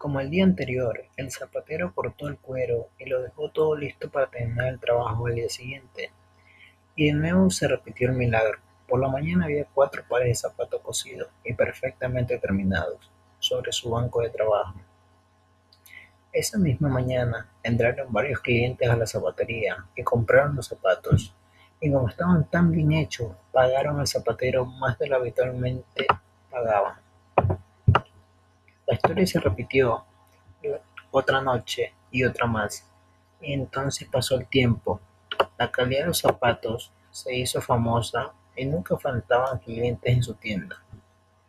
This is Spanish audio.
Como el día anterior, el zapatero cortó el cuero y lo dejó todo listo para terminar el trabajo al día siguiente. Y de nuevo se repitió el milagro. Por la mañana había 4 pares de zapatos cosidos y perfectamente terminados sobre su banco de trabajo. Esa misma mañana entraron varios clientes a la zapatería y compraron los zapatos. Y como estaban tan bien hechos, pagaron al zapatero más de lo habitualmente pagaban. La historia se repitió otra noche y otra más. Y entonces pasó el tiempo. La calidad de los zapatos se hizo famosa y nunca faltaban clientes en su tienda.